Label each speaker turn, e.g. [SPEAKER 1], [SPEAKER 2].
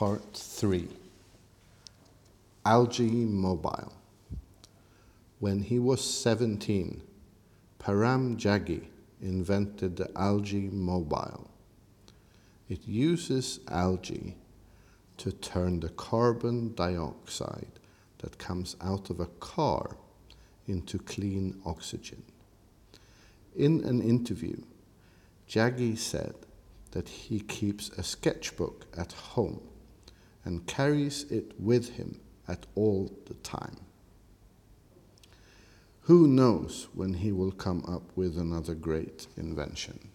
[SPEAKER 1] Part 3. Algae Mobile. When he was 17, Param Jaggi invented the Algae Mobile. It uses algae to turn the carbon dioxide that comes out of a car into clean oxygen. In an interview, Jaggi said that he keeps a sketchbook at home and carries it with him at all the time. Who knows when he will come up with another great invention?